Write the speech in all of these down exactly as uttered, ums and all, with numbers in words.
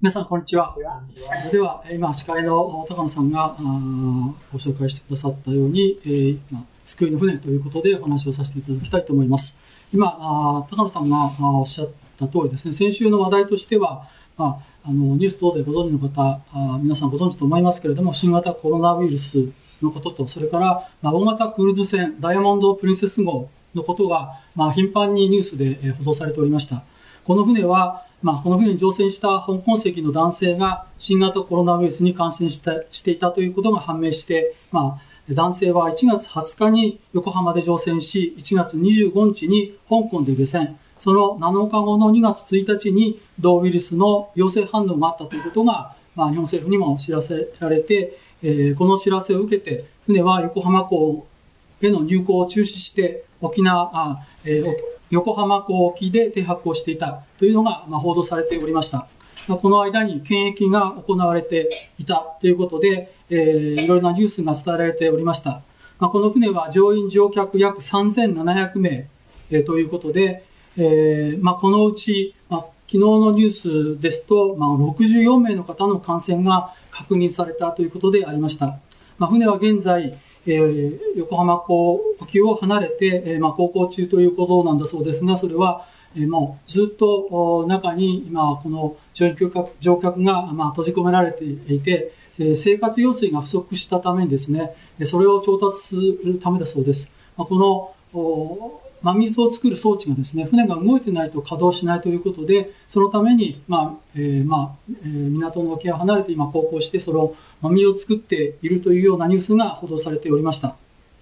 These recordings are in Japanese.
皆さん、こんにちは。では、今、司会の高野さんがご紹介してくださったように、えー、救いの船ということでお話をさせていただきたいと思います。今、高野さんがおっしゃった通りですね、先週の話題としては、まあ、あのニュース等でご存知の方、皆さんご存知と思いますけれども、新型コロナウイルスのことと、それから、まあ、大型クルーズ船、ダイヤモンド・プリンセス号のことが、まあ、頻繁にニュースで報道されておりました。この船は、まあ、この船に乗船した香港籍の男性が新型コロナウイルスに感染したしていたということが判明して、まあ、男性はいちがつはつかに横浜で乗船し、いちがつにじゅうごにちに香港で下船、そのなのかごのにがつついたちに同ウイルスの陽性反応があったということが、まあ、日本政府にも知らせられて、えー、この知らせを受けて、船は横浜港への入港を中止して、沖縄、あえー、横浜港沖で停泊をしていたというのが、まあ、報道されておりました。まあ、この間に検疫が行われていたということで、えー、いろいろなニュースが伝えられておりました。まあ、この船は乗員乗客約さんぜんななひゃくめい、えー、ということで、えーまあ、このうち、まあ、昨日のニュースですと、まあ、ろくじゅうよんめいの方の感染が確認されたということでありました。まあ、船は現在、えー、横浜港沖を離れて、えーまあ、航行中ということなんだそうですが、それは、えー、もうずっと中に今この乗員乗客が、まあ、閉じ込められていて、えー、生活用水が不足したためにですね、それを調達するためだそうです。まあ、この真水を作る装置がですね、船が動いてないと稼働しないということで、そのために、まあえーまあえー、港の沖を離れて今航行して、その真水を作っているというようなニュースが報道されておりました。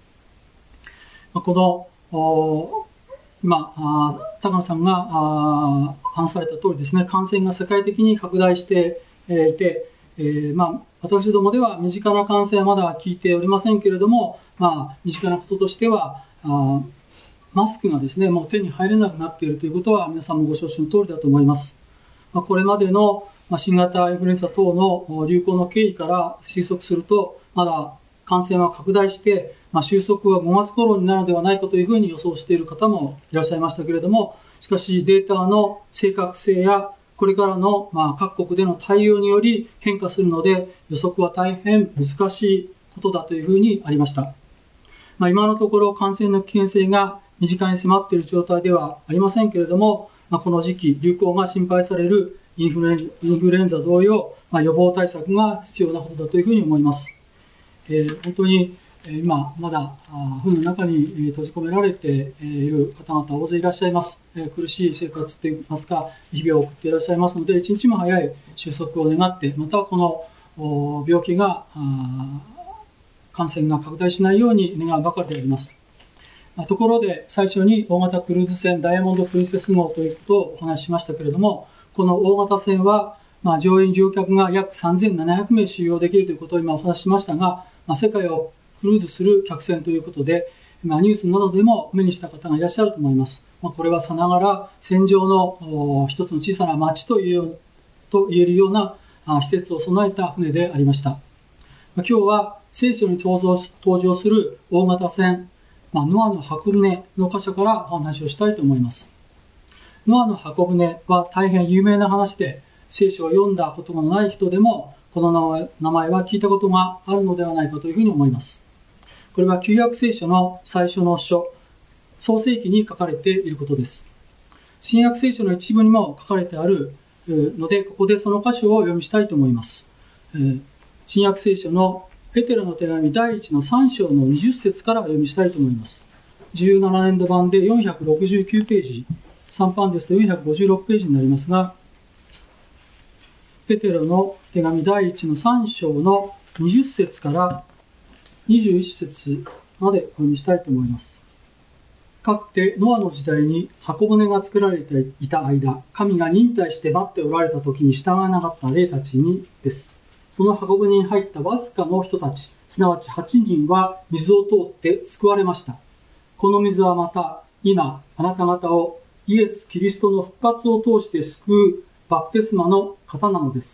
この今、高野さんが話された通りですね、感染が世界的に拡大していて、えーまあ、私どもでは身近な感染はまだ聞いておりませんけれども、まあ、身近なこととしては、あマスクがですね、もう手に入れなくなっているということは皆さんもご承知の通りだと思います。まあ、これまでの新型インフルエンザ等の流行の経緯から推測すると、まだ感染は拡大して、まあ、収束はごがつ頃になるのではないかというふうに予想している方もいらっしゃいましたけれども、しかしデータの正確性やこれからのまあ各国での対応により変化するので、予測は大変難しいことだというふうにありました。まあ、今のところ感染の危険性が身近に迫っている状態ではありませんけれども、まあ、この時期流行が心配されるインフルエンザ、インフルエンザ同様、まあ、予防対策が必要なことだというふうに思います。えー、本当に今まだ船の中に閉じ込められている方々大勢いらっしゃいます。えー、苦しい生活といいますか日々を送っていらっしゃいますので、一日も早い収束を願って、またこの病気が感染が拡大しないように願うばかりであります。ところで最初に大型クルーズ船ダイヤモンド・プリンセス号ということをお話ししましたけれども、この大型船は、まあ、乗員乗客が約さんぜんななひゃくめい収容できるということを今お話ししましたが、まあ、世界をクルーズする客船ということで、まあ、ニュースなどでも目にした方がいらっしゃると思います。まあ、これはさながら船上の一つの小さな町というと言えるような施設を備えた船でありました。まあ、今日は聖書に登場、登場する大型船、まあ、ノアの箱舟の箇所からお話をしたいと思います。ノアの箱舟は大変有名な話で、聖書を読んだことがない人でも、この名前は聞いたことがあるのではないかというふうに思います。これは旧約聖書の最初の書、創世記に書かれていることです。新約聖書の一部にも書かれてあるので、ここでその箇所をお読みしたいと思います。新約聖書のペテロの手紙だいいちのさん章のにじゅっ節からお読みしたいと思います。じゅうななねんど版でよんひゃくろくじゅうきゅうページ、さん版ですとよんひゃくごじゅうろくページになりますが、ペテロの手紙だいいちのさん章のにじゅっ節からにじゅういっ節までお読みしたいと思います。かつてノアの時代に箱舟が作られていた間、神が忍耐して待っておられた時に従わなかった霊たちにです。その箱舟に入ったわずかの人たち、すなわちはちにんは水を通って救われました。この水はまた、今、あなた方をイエス・キリストの復活を通して救うバプテスマの方なのです。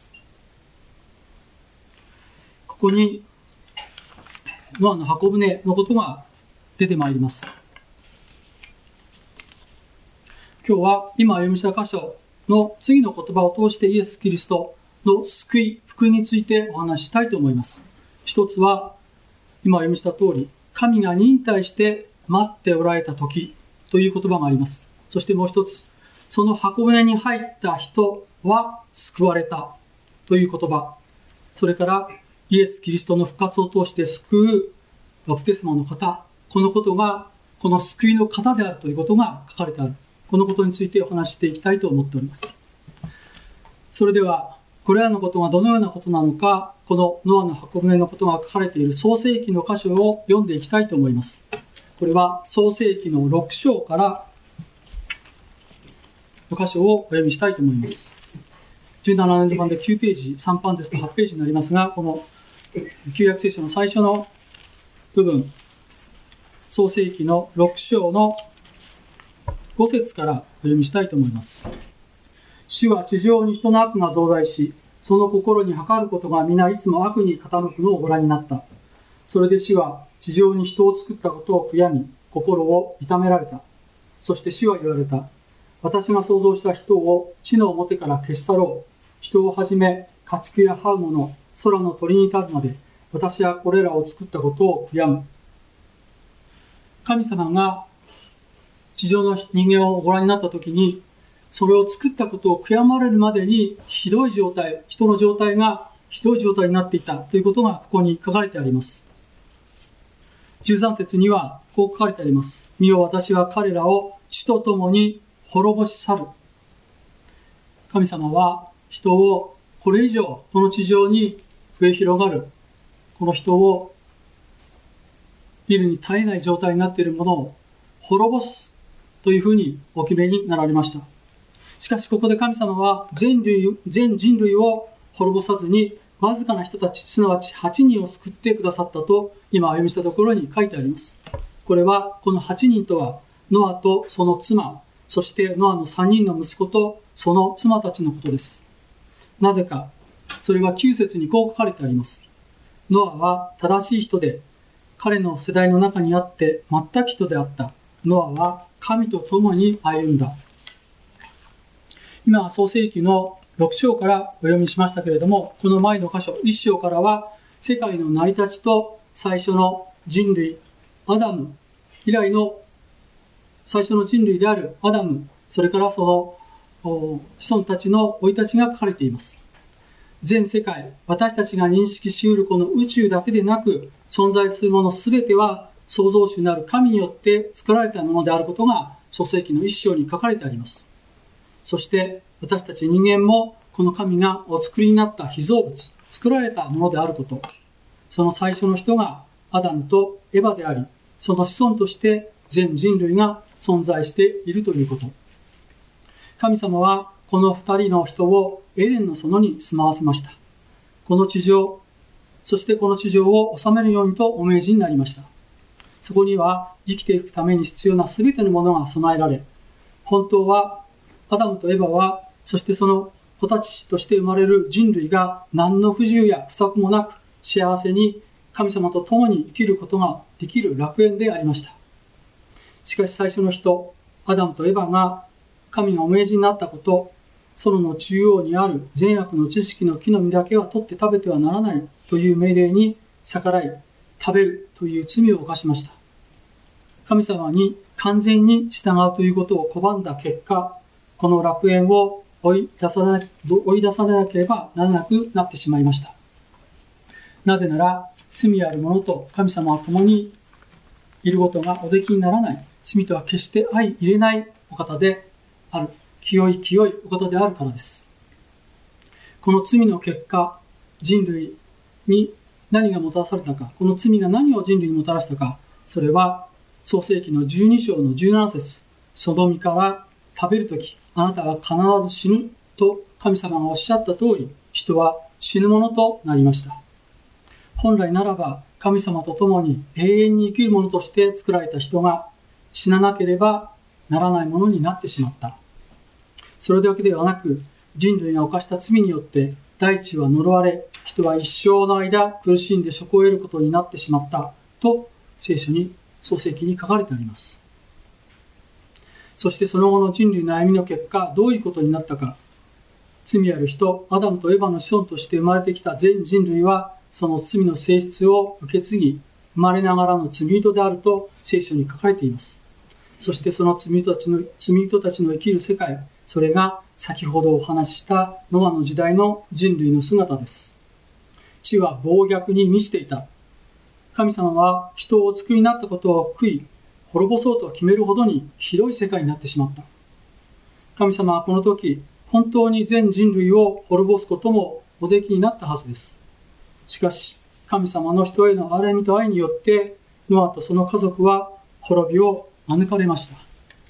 ここに、ノアの箱舟のことが出てまいります。今日は今お読みした箇所の次の言葉を通してイエス・キリストの救い、福音についてお話ししたいと思います。一つは、今読みした通り、神が忍耐して待っておられた時という言葉があります。そしてもう一つ、その箱舟に入った人は救われたという言葉。それからイエス・キリストの復活を通して救うバプテスマの方。このことが、この救いの方であるということが書かれてある。このことについてお話ししていきたいと思っております。それでは、これらのことがどのようなことなのか、このノアの箱舟のことが書かれている創世記の箇所を読んでいきたいと思います。これは創世記のろく章からの箇所をお読みしたいと思います。じゅうななねん版できゅうページ、さん版ですとはちページになりますが、この旧約聖書の最初の部分、創世記のろく章のご節からお読みしたいと思います。主は地上に人の悪が増大し、その心に計ることが皆いつも悪に傾くのをご覧になった。それで主は地上に人を作ったことを悔やみ、心を痛められた。そして主は言われた。私が創造した人を地の表から消し去ろう。人をはじめ、家畜や這うもの、空の鳥に至るまで、私はこれらを作ったことを悔やむ。神様が地上の人間をご覧になったときに、それを作ったことを悔やまれるまでにひどい状態、人の状態がひどい状態になっていたということがここに書かれてあります。じゅうさん節にはこう書かれてあります。見よ、私は彼らを地とともに滅ぼし去る。神様は人をこれ以上この地上に増え広がる、この人を見るに耐えない状態になっているものを滅ぼすというふうにお決めになられました。しかしここで神様は全類、全人類を滅ぼさずにわずかな人たち、すなわちはちにんを救ってくださったと今お読みしたところに書いてあります。これはこのはちにんとはノアとその妻、そしてノアのさんにんの息子とその妻たちのことです。なぜか、それはきゅう節にこう書かれてあります。ノアは正しい人で、彼の世代の中にあって全く人であった。ノアは神と共に歩んだ。今、創世記のろく章からお読みしましたけれども、この前の箇所、いち章からは、世界の成り立ちと最初の人類、アダム以来の最初の人類であるアダム、それからその子孫たちの生い立ちが書かれています。全世界、私たちが認識し得るこの宇宙だけでなく、存在するものすべては創造主なる神によって作られたものであることが創世記のいち章に書かれてあります。そして私たち人間もこの神がお作りになった被造物、作られたものであること、その最初の人がアダムとエバであり、その子孫として全人類が存在しているということ。神様はこの二人の人をエデンの園に住まわせました。この地上、そしてこの地上を治めるようにとお命じになりました。そこには生きていくために必要なすべてのものが備えられ、本当はアダムとエバは、そしてその子たちとして生まれる人類が何の不自由や不足もなく幸せに神様と共に生きることができる楽園でありました。しかし最初の人、アダムとエバが神がお命じになったこと、園の中央にある善悪の知識の木の実だけは取って食べてはならないという命令に逆らい、食べるという罪を犯しました。神様に完全に従うということを拒んだ結果、この楽園を追い出さな、追い出さなければならなくなってしまいました。なぜなら、罪ある者と神様は共にいることがおできにならない、罪とは決して相入れないお方である、清い清いお方であるからです。この罪の結果、人類に何がもたらされたか、この罪が何を人類にもたらしたか、それは創世記のじゅうに章のじゅうなな節、ソドミから食べるとき、あなたは必ず死ぬと神様がおっしゃった通り、人は死ぬものとなりました。本来ならば神様と共に永遠に生きるものとして作られた人が死ななければならないものになってしまった。それだけではなく、人類が犯した罪によって大地は呪われ、人は一生の間苦しんで職を得ることになってしまったと聖書に、創世記に書かれてあります。そしてその後の人類の歩みの結果、どういうことになったか。 罪ある人、アダムとエバの子孫として生まれてきた全人類は、その罪の性質を受け継ぎ、生まれながらの罪人であると聖書に書かれています。そしてその罪人たちの、罪人たちの生きる世界、それが先ほどお話ししたノアの時代の人類の姿です。地は暴虐に満ちていた。神様は人をお作りになったことを悔い、滅ぼそうと決めるほどにひどい世界になってしまった。神様はこの時、本当に全人類を滅ぼすこともおできになったはずです。しかし、神様の人への憐れみと愛によって、ノアとその家族は滅びを免れました。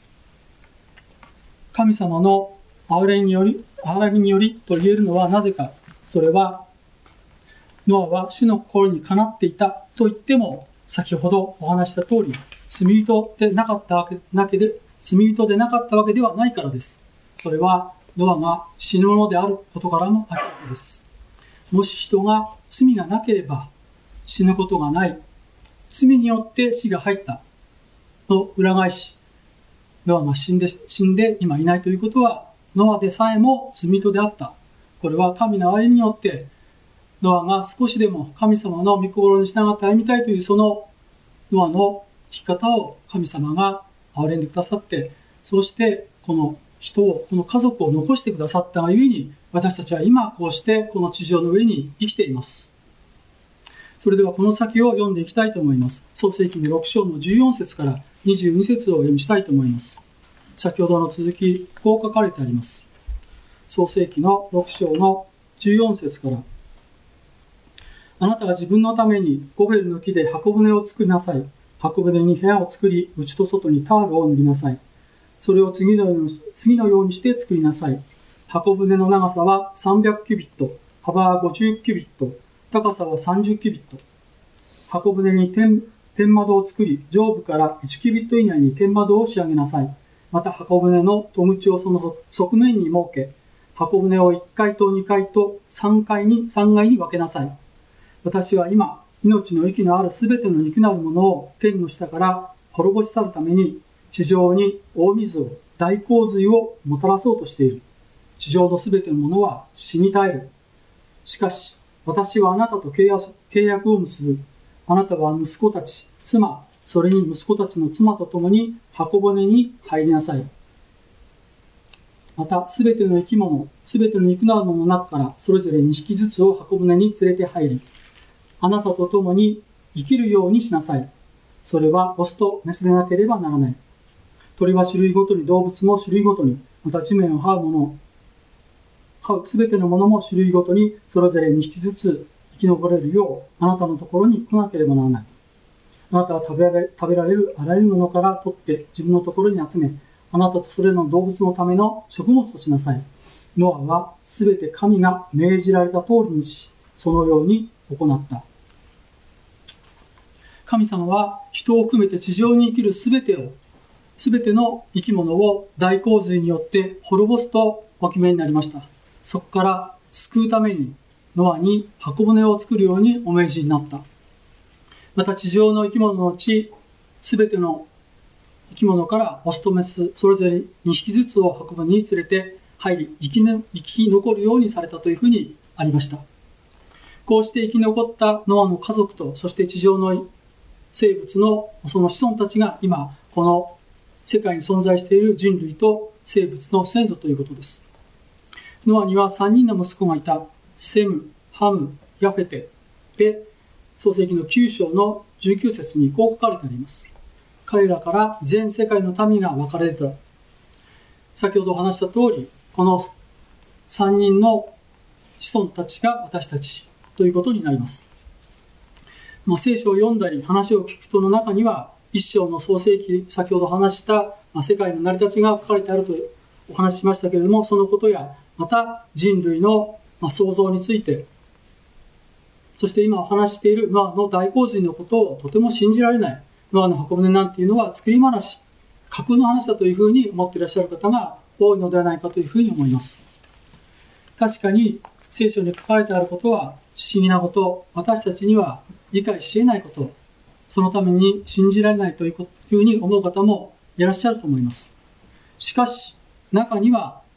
神様の憐れみにより、憐れみによりと言えるのはなぜか。それは、ノアは主の心にかなっていたと言っても、先ほどお話した通り、罪人でなかったわけなけで、罪人でなかったわけではないからです。それは、ノアが死ぬものであることからも明らかです。もし人が罪がなければ死ぬことがない。罪によって死が入ったと裏返し、ノアが死んで、死んで今いないということは、ノアでさえも罪人であった。これは神の愛によって、ノアが少しでも神様の御心に従って歩みたいというそのノアの生き方を神様が憐れんでくださって、そうしてこの人を、この家族を残してくださったがゆえに、私たちは今こうしてこの地上の上に生きています。それではこの先を読んでいきたいと思います。創世記のろく章のじゅうよん節からにじゅうに節を読みしたいと思います。先ほどの続き、こう書かれてあります。創世記のろく章のじゅうよん節から、あなたが自分のためにゴベルの木で箱舟を作りなさい。箱舟に部屋を作り、内と外にタールを塗りなさい。それを次のように、次のようにして作りなさい。箱舟の長さはさんびゃくキュビット、幅はごじゅうキュビット、高さはさんじゅうキュビット。箱舟に天、天窓を作り、上部からいちキュビット以内に天窓を仕上げなさい。また箱舟の戸口をその側面に設け、箱舟をいっかいとにかいとさんかいに、さん階に分けなさい。私は今、命の息のあるすべての肉なるものを天の下から滅ぼし去るために、地上に大水を、大洪水をもたらそうとしている。地上のすべてのものは死に絶える。しかし、私はあなたと契約、契約を結ぶ。あなたは息子たち、妻、それに息子たちの妻と共に箱舟に入りなさい。また、すべての生き物、すべての肉なるものの中から、それぞれにひきずつを箱舟に連れて入り、あなたと共に生きるようにしなさい。それはオスとメスでなければならない。鳥は種類ごとに、動物も種類ごとに、また地面を這うもの、這うすべてのものも種類ごとに、それぞれにひきずつ生き残れるよう、あなたのところに来なければならない。あなたは食べられ、食べられるあらゆるものから取って自分のところに集め、あなたとそれらの動物のための食物としなさい。ノアはすべて神が命じられた通りにし、そのように行った。神様は人を含めて地上に生きるすべてを、すべての生き物を大洪水によって滅ぼすとお決めになりました。そこから救うためにノアに箱舟を作るようにお命じになった。また地上の生き物のうち、すべての生き物からオスとメス、それぞれにひきずつを箱舟に連れて入り、生きね、生き残るようにされたというふうにありました。こうして生き残ったノアの家族と、そして地上の生物のその子孫たちが今、この世界に存在している人類と生物の先祖ということです。ノアにはさんにんの息子がいた。セム、ハム、ヤフェテで、創世記のきゅう章のじゅうきゅう節にこう書かれてあります。彼らから全世界の民が分かれた。先ほど話した通り、このさんにんの子孫たちが私たちということになります。まあ、聖書を読んだり話を聞く人の中には、一章の創世記、先ほど話した、まあ、世界の成り立ちが書かれてあるとお話ししましたけれども、そのことや、また人類の、まあ、創造について、そして今お話ししているノアの大洪水のことをとても信じられない。ノアの箱舟なんていうのは作り話、架空の話だというふうに思っていらっしゃる方が多いのではないかというふうに思います。確かに聖書に書かれてあることは不思議なこと、私たちには理解し得ないこと、そのために信じられないというふうに思う方もいらっしゃると思います。しかし、中には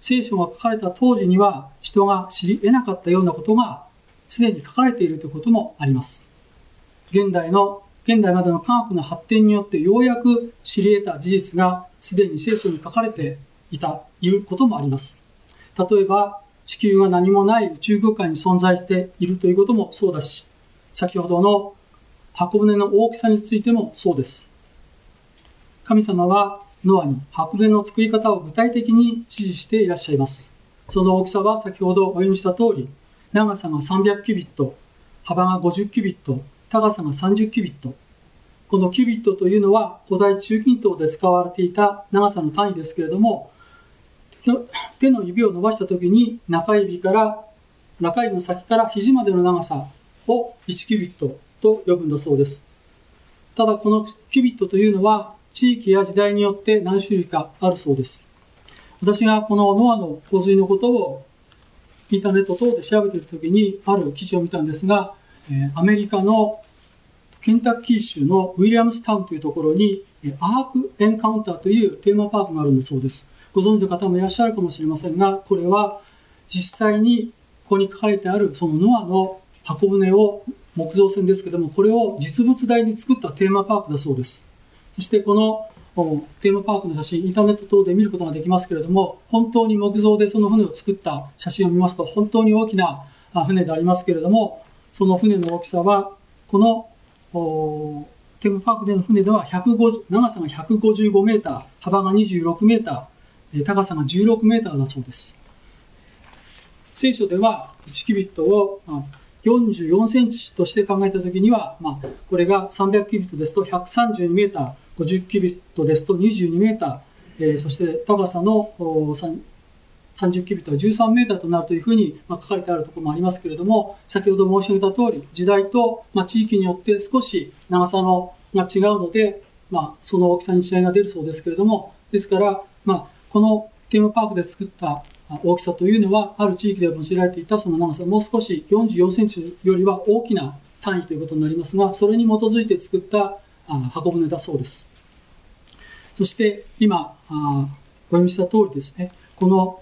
聖書が書かれた当時には人が知り得なかったようなことがすでに書かれているということもあります。現代の、現代までの科学の発展によってようやく知り得た事実がすでに聖書に書かれていた、いることもあります。例えば、地球が何もない宇宙空間に存在しているということもそうだし、先ほどの箱舟の大きさについてもそうです。神様はノアに箱舟の作り方を具体的に指示していらっしゃいます。その大きさは先ほどお読みした通り、長さがさんびゃくキュビット、幅がごじゅっキュビット、高さがさんじゅっキュビット。このキュビットというのは古代中近東で使われていた長さの単位ですけれども、手の指を伸ばしたときに中指から、中指の先から肘までの長さをいちキュビットと呼ぶんだそうです。ただこのキュビットというのは地域や時代によって何種類かあるそうです。私がこのノアの洪水のことをインターネット等で調べているときにある記事を見たんですが、アメリカのケンタッキー州のウィリアムスタウンというところにアークエンカウンターというテーマパークがあるんだそうです。ご存知の方もいらっしゃるかもしれませんが、これは実際にここに書かれてあるそのノアの箱舟を木造船ですけども、これを実物大に作ったテーマパークだそうです。そしてこのテーマパークの写真、インターネット等で見ることができますけれども、本当に木造でその船を作った写真を見ますと、本当に大きな船でありますけれども、その船の大きさは、このテーマパークでの船ではひゃくごじゅう長さがひゃくごじゅうごメーター、幅がにじゅうろくメーター、高さがじゅうろくメーターだそうです。聖書ではいちキュビットをよんじゅうよんセンチとして考えたときには、まあ、これがさんびゃくキュビットですとひゃくさんじゅうにメーター、ごじゅうキュビットですとにじゅうにメーター、えー、そして高さのさんじゅうキュビットはじゅうさんメーターとなるというふうに、まあ、書かれてあるところもありますけれども、先ほど申し上げた通り、時代と、まあ、地域によって少し長さのが違うので、まあ、その大きさに違いが出るそうですけれども、ですから、まあ、このテーマパークで作った大きさというのは、ある地域で用いられていたその長さ、もう少しよんじゅうよんセンチよりは大きな単位ということになりますが、それに基づいて作った箱舟だそうです。そして今、お読みした通りですね、この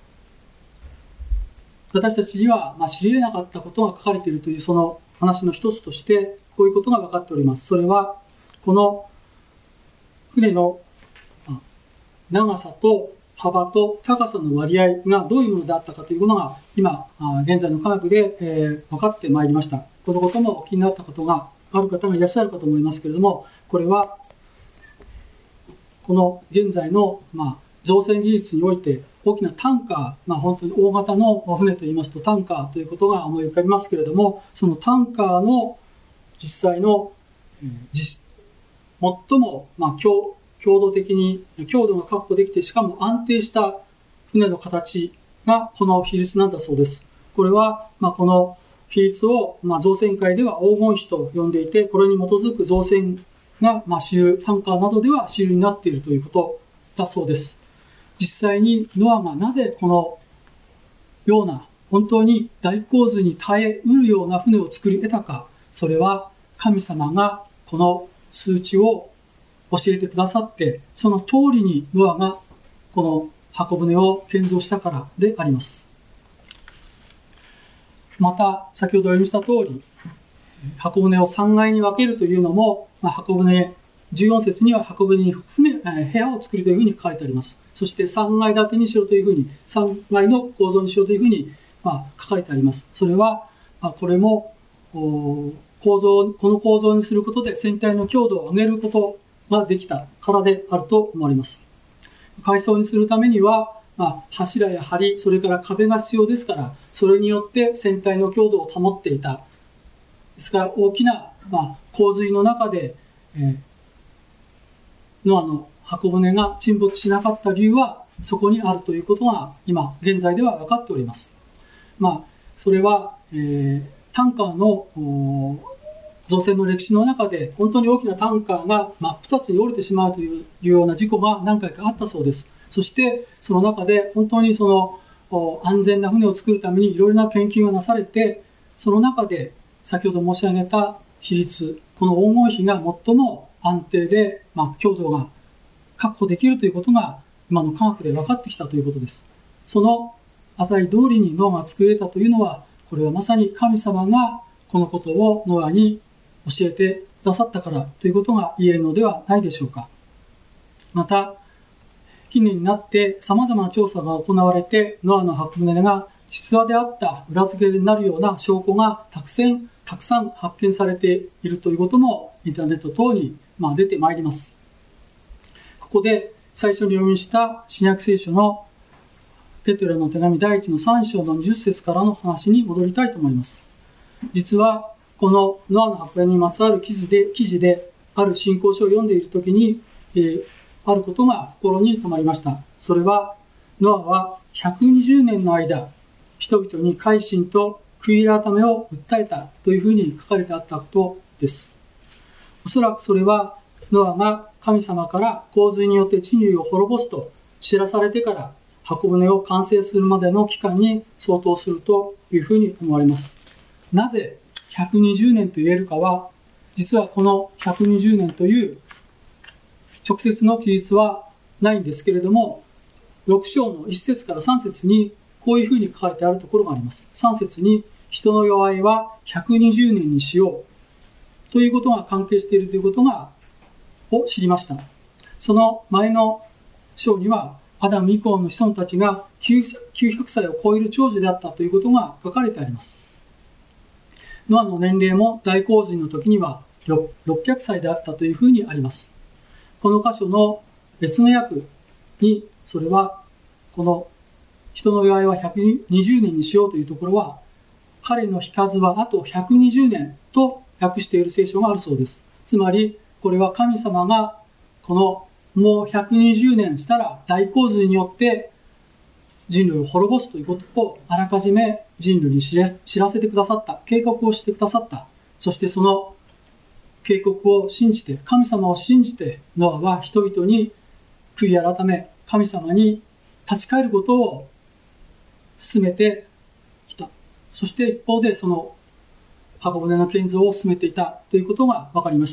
私たちにはまあ知り得なかったことが書かれているというその話の一つとして、こういうことが分かっております。それは、この船の長さと幅と高さの割合がどういうものであったかということが今現在の科学で、えー、分かってまいりました。このことも気になったことがある方がいらっしゃるかと思いますけれども、これはこの現在の、まあ、造船技術において大きなタンカー、まあ、本当に大型の船といいますとタンカーということが思い浮かびますけれども、そのタンカーの実際の、えー、実最も、まあ、強強度的に強度が確保できて、しかも安定した船の形がこの比率なんだそうです。これは、まあ、この比率を、まあ、造船界では黄金比と呼んでいて、これに基づく造船が、まあ、主流、タンカーなどでは主流になっているということだそうです。実際にノアがなぜこのような本当に大洪水に耐えうるような船を作り得たか、それは神様がこの数値を教えてくださって、その通りにノアがこの箱舟を建造したからであります。また、先ほど読みした通り、箱舟をさんがいに分けるというのも、まあ、箱舟、じゅうよん節には箱舟に船、部屋を作るというふうに書かれてあります。そしてさんがい建てにしろというふうに、さんがいの構造にしろというふうに、まあ、書かれてあります。それは、まあ、これも構造、この構造にすることで船体の強度を上げることができたからであると思われます。階層にするためには、まあ、柱や梁、それから壁が必要ですから、それによって船体の強度を保っていた。ですから大きな、まあ、洪水の中で、えー、ノアの箱舟が沈没しなかった理由はそこにあるということが今現在では分かっております。まあ、それは、えー、タンカーの造船の歴史の中で本当に大きなタンカーが真っ二つに折れてしまうというような事故が何回かあったそうです。そしてその中で本当にその安全な船を作るためにいろいろな研究がなされて、その中で先ほど申し上げた比率、この黄金比が最も安定で、まあ、強度が確保できるということが今の科学で分かってきたということです。 その値通りにノアが作れたというのは、これはまさに神様がこのことをノアに教えてくださったからということが言えるのではないでしょうか。また、近年になって様々な調査が行われて、ノアの箱舟が実話であった裏付けになるような証拠がたくさん、たくさん発見されているということもインターネット等にまあ出てまいります。ここで最初に読みした新約聖書のペテロの手紙第一のさん章のにじゅっ節からの話に戻りたいと思います。実はこのノアの箱舟にまつわる記事で、記事である信仰書を読んでいるときに、えー、あることが心に留まりました。それは、ノアはひゃくにじゅうねんの間、人々に改心と悔い改めを訴えたというふうに書かれてあったことです。おそらくそれは、ノアが神様から洪水によって人類を滅ぼすと知らされてから箱舟を完成するまでの期間に相当するというふうに思われます。なぜひゃくにじゅうねんと言えるかは、実はこのひゃくにじゅうねんという直接の記述はないんですけれども、ろく章のいち節からさん節にこういうふうに書かれてあるところがあります。さん節に、人の弱いはひゃくにじゅうねんにしようということが関係しているということがを知りました。その前の章には、アダム以降の子孫たちがきゅうひゃくさいを超える長寿であったということが書かれてあります。ノアの年齢も大洪水の時にはろっぴゃくさいであったというふうにあります。この箇所の別の訳に、それは、この人の弱いはひゃくにじゅうねんにしようというところは、彼の日数はあとひゃくにじゅうねんと訳している聖書があるそうです。つまり、これは神様が、このもうひゃくにじゅうねんしたら大洪水によって人類を滅ぼすということをあらかじめ人類に知らせてくださった、計画をしてくださった。そしてその警告を信じて、神様を信じて、ノアは人々に悔い改め、神様に立ち返ることを進めてきた。そして一方でその箱舟の建造を進めていたということが分かりました。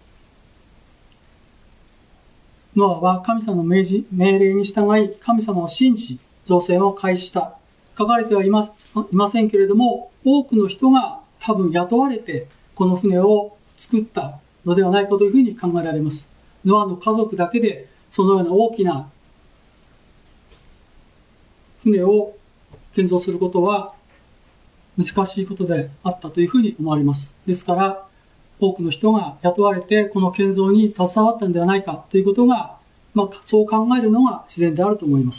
ノアは神様の命じ命令に従い、神様を信じ、造船を開始した。書かれてはいま、いませんけれども、多くの人が多分雇われて、この船を作ったのではないかというふうに考えられます。ノアの家族だけでそのような大きな船を建造することは難しいことであったというふうに思われます。ですから、多くの人が雇われてこの建造に携わったのではないかということが、まあ、そう考えるのが自然であると思います。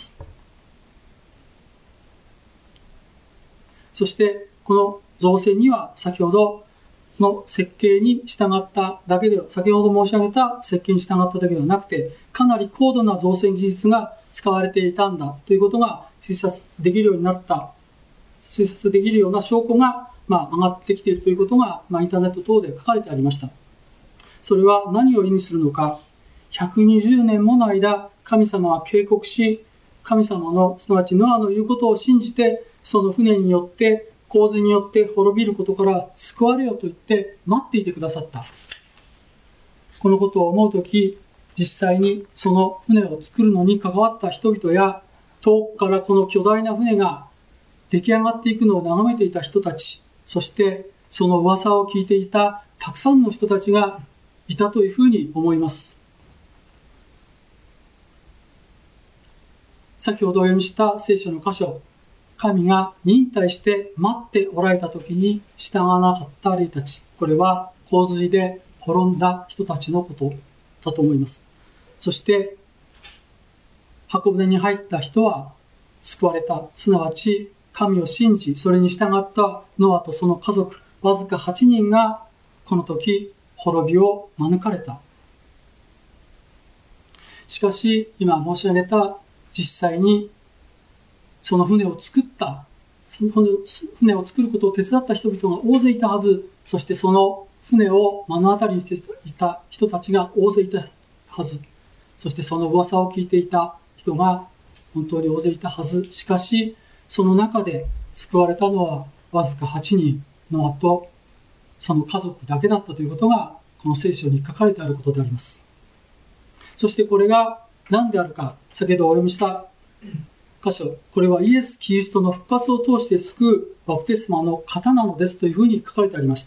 そして、この造船には先ほどの設計に従っただけでは、先ほど申し上げた設計に従っただけではなくて、かなり高度な造船技術が使われていたんだということが推察できるようになった、推察できるような証拠が、まあ、上がってきているということが、まあ、インターネット等で書かれてありました。それは何を意味するのか、ひゃくにじゅうねんもの間、神様は警告し、神様の、すなわちノアの言うことを信じて、その船によって、洪水によって滅びることから救われよと言って待っていてくださった。このことを思うとき、実際にその船を作るのに関わった人々や、遠くからこの巨大な船が出来上がっていくのを眺めていた人たち、そしてその噂を聞いていたたくさんの人たちがいたというふうに思います。先ほどお読みした聖書の箇所、神が忍耐して待っておられた時に従わなかった霊たち、これは洪水で滅んだ人たちのことだと思います。そして箱舟に入った人は救われた、すなわち神を信じ、それに従ったノアとその家族、わずかはちにんがこの時滅びを免れた。しかし今申し上げた実際にその船を作った、その船を作ることを手伝った人々が大勢いたはず、そしてその船を目の当たりにしていた人たちが大勢いたはず、そしてその噂を聞いていた人が本当に大勢いたはず。しかし、その中で救われたのはわずかはちにん、ノアとその家族だけだったということが、この聖書に書かれてあることであります。そしてこれが何であるか、先ほどお読みした箇所、これはイエス・キリストの復活を通して救うバプテスマの型なのですというふうに書かれてありました。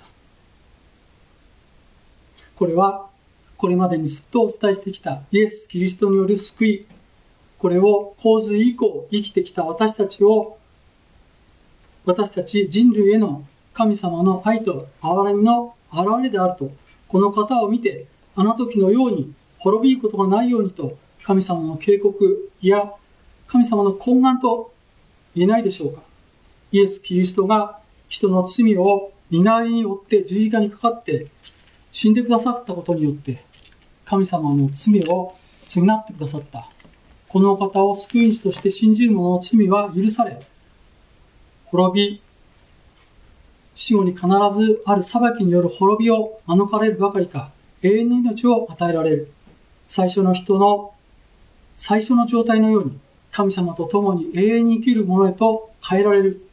これはこれまでにずっとお伝えしてきたイエス・キリストによる救い、これを洪水以降生きてきた私たちを、私たち人類への神様の愛と憐れみの現れであると、この方を見て、あの時のように滅びることがないようにと、神様の警告や神様の懇願と言えないでしょうか。イエス・キリストが人の罪を身代わりに負って十字架にかかって死んでくださったことによって、神様の罪を償ってくださった。この方を救い主として信じる者の罪は許され、滅び、死後に必ずある裁きによる滅びを免れるばかりか、永遠の命を与えられる。最初の人の最初の状態のように、神様と共に永遠に生きる者へと変えられる。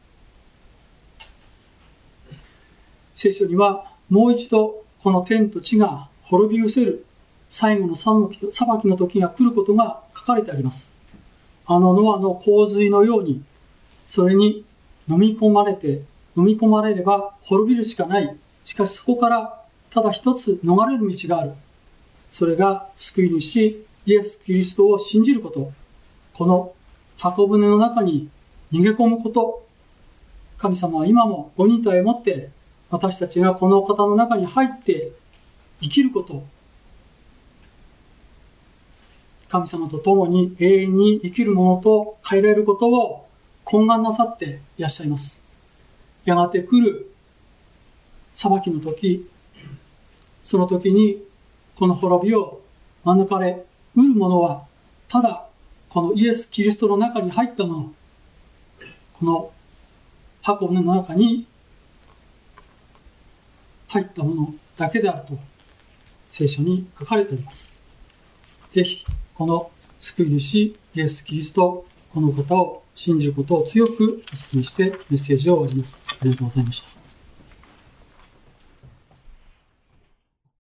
聖書にはもう一度この天と地が滅び失せる最後の裁きの時が来ることが書かれてあります。あのノアの洪水のように、それに飲み込まれて、飲み込まれれば滅びるしかない。しかしそこからただ一つ逃れる道がある。それが救い主イエス・キリストを信じること。この箱舟の中に逃げ込むこと。神様は今もご忍耐を持って私たちがこの方の中に入って生きること。神様と共に永遠に生きるものと変えられることを懇願なさっていらっしゃいます。やがて来る裁きの時、その時にこの滅びを免れうる者は、ただこのイエス・キリストの中に入ったもの、この箱舟の中に入ったものだけであると聖書に書かれています。ぜひこの救い主イエス・キリスト、この方を信じることを強くお勧めしてメッセージを終わります。ありがとうございました。